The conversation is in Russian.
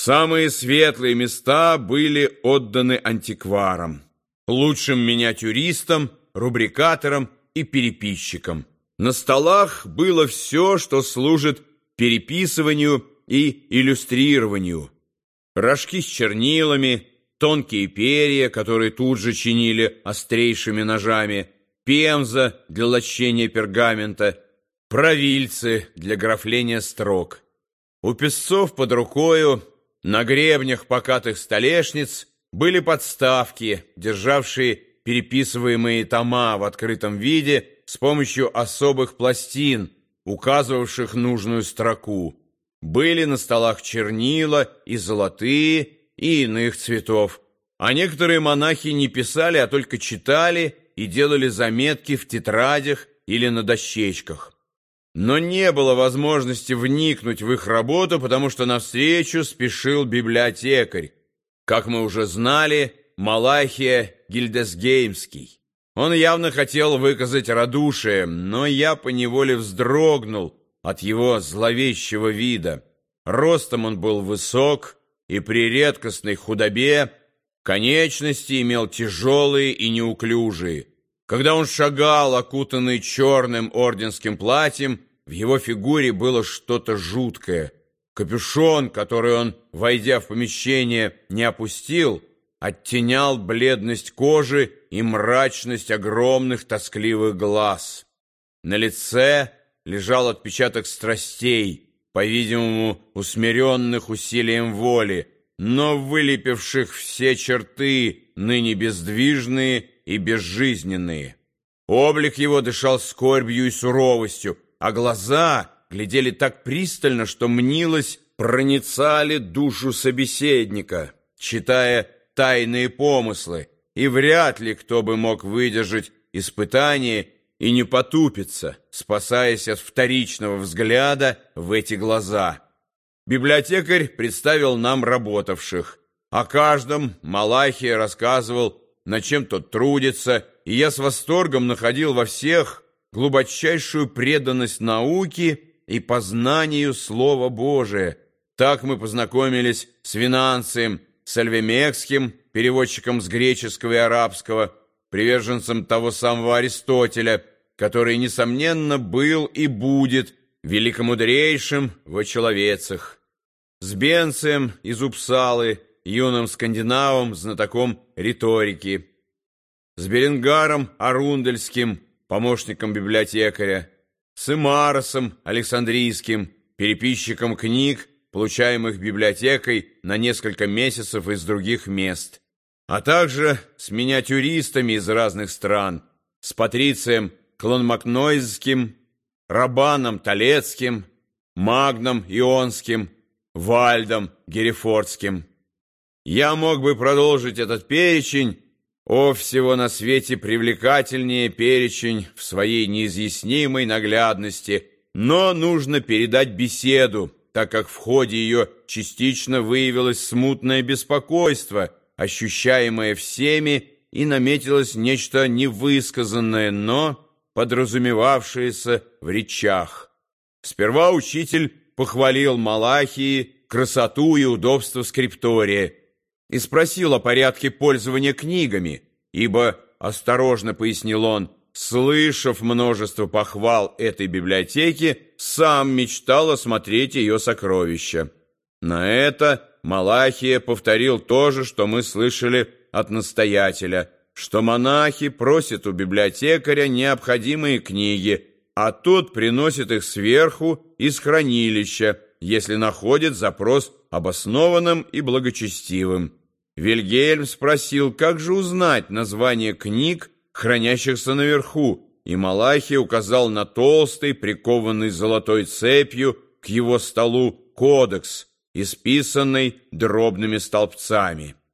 Самые светлые места были отданы антикварам, лучшим миниатюристам, рубрикаторам и переписчикам. На столах было все, что служит переписыванию и иллюстрированию. Рожки с чернилами, тонкие перья, которые тут же чинили острейшими ножами, пемза для лощения пергамента, провильцы для графления строк. У писцов под рукою на гребнях покатых столешниц были подставки, державшие переписываемые тома в открытом виде с помощью особых пластин, указывавших нужную строку. Были на столах чернила и золотые, и иных цветов. А некоторые монахи не писали, а только читали и делали заметки в тетрадях или на дощечках. Но не было возможности вникнуть в их работу, потому что навстречу спешил библиотекарь, как мы уже знали, Малахия Гильдесгеймский. Он явно хотел выказать радушие, но я поневоле вздрогнул от его зловещего вида. Ростом он был высок, и при редкостной худобе конечности имел тяжелые и неуклюжие. Когда он шагал, окутанный черным орденским платьем, в его фигуре было что-то жуткое. Капюшон, который он, войдя в помещение, не опустил, оттенял бледность кожи и мрачность огромных тоскливых глаз. На лице лежал отпечаток страстей, по-видимому, усмиренных усилием воли, но вылепивших все черты, ныне бездвижные и безжизненные. Облик его дышал скорбью и суровостью, а глаза глядели так пристально, что, мнилось, проницали душу собеседника, читая тайные помыслы, и вряд ли кто бы мог выдержать испытание и не потупиться, спасаясь от вторичного взгляда в эти глаза. Библиотекарь представил нам работавших. О каждом Малахия рассказывал, над чем тот трудится, и я с восторгом находил во всех глубочайшую преданность науке и познанию Слова Божия. Так мы познакомились с Винанцием Сальвемекским, переводчиком с греческого и арабского, приверженцем того самого Аристотеля, который, несомненно, был и будет великомудрейшим в очеловецах, с Бенцием из Упсалы, юным скандинавом, знатоком риторики, с Беренгаром Арундельским, помощником библиотекаря, с Имаросом Александрийским, переписчиком книг, получаемых библиотекой на несколько месяцев из других мест, а также с миниатюристами из разных стран, с Патрицием Клонмакнойзским, Рабаном Толецким, Магном Ионским, Вальдом Герефордским. Я мог бы продолжить этот перечень, о, всего на свете привлекательнее перечень в своей неизъяснимой наглядности, но нужно передать беседу, так как в ходе ее частично выявилось смутное беспокойство, ощущаемое всеми, и наметилось нечто невысказанное, но подразумевавшееся в речах. Сперва учитель похвалил Малахии красоту и удобство скриптория и спросил о порядке пользования книгами, ибо, осторожно пояснил он, слышав множество похвал этой библиотеки, сам мечтал осмотреть ее сокровища. На это Малахия повторил то же, что мы слышали от настоятеля, что монахи просят у библиотекаря необходимые книги, а тот приносит их сверху из хранилища, если находит запрос обоснованным и благочестивым. Вильгельм спросил, как же узнать название книг, хранящихся наверху, и Малахия указал на толстый, прикованный золотой цепью к его столу кодекс, исписанный дробными столбцами.